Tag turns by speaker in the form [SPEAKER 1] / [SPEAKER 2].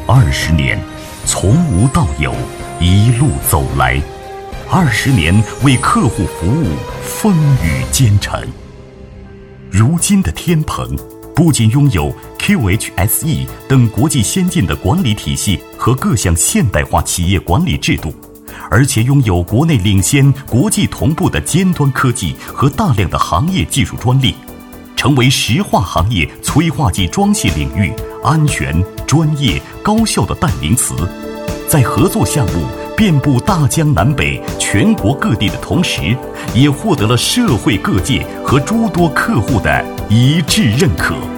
[SPEAKER 1] 20年，从无到有，一路走来，20年为客户服务，风雨兼程。如今的天鹏不仅拥有 QHSE 等国际先进的管理体系和各项现代化企业管理制度，而且拥有国内领先、国际同步的尖端科技和大量的行业技术专利，成为石化行业催化剂装卸领域安全、专业、高效的代名词。在合作项目遍布大江南北、全国各地的同时，也获得了社会各界和诸多客户的一致认可。